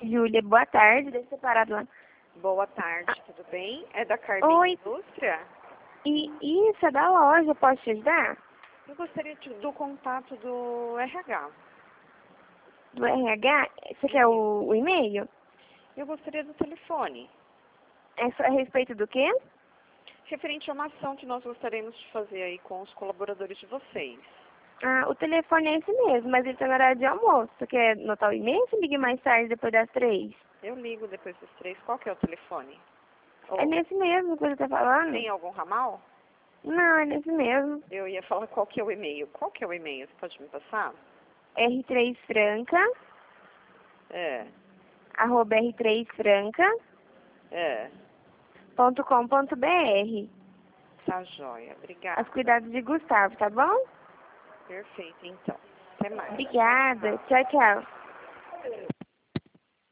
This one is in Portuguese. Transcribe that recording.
Júlia, boa tarde. Deixa eu parar lá. Boa tarde, tudo bem? É da Carbim Oi. Indústria? Isso, é da loja. Posso te ajudar? Eu gostaria do contato do RH. Do RH? Você quer o e-mail? Eu gostaria do telefone. É a respeito do quê? Referente a uma ação que nós gostaríamos de fazer aí com os colaboradores de vocês. Ah, o telefone é esse mesmo, mas ele tá no horário de almoço. Você quer anotar o e-mail ou você liga mais tarde, depois das 3? Eu ligo depois dos 3. Qual que é o telefone? É nesse mesmo que você tá falando? Tem algum ramal? Não, é nesse mesmo. Eu ia falar qual que é o e-mail. Qual que é o e-mail? Você pode me passar? r3franca, É, r3franca.com.br. tá joia. Obrigada. Aos cuidados de Gustavo, tá bom? Perfeito, então. Até mais. Obrigada. Tchau, tchau.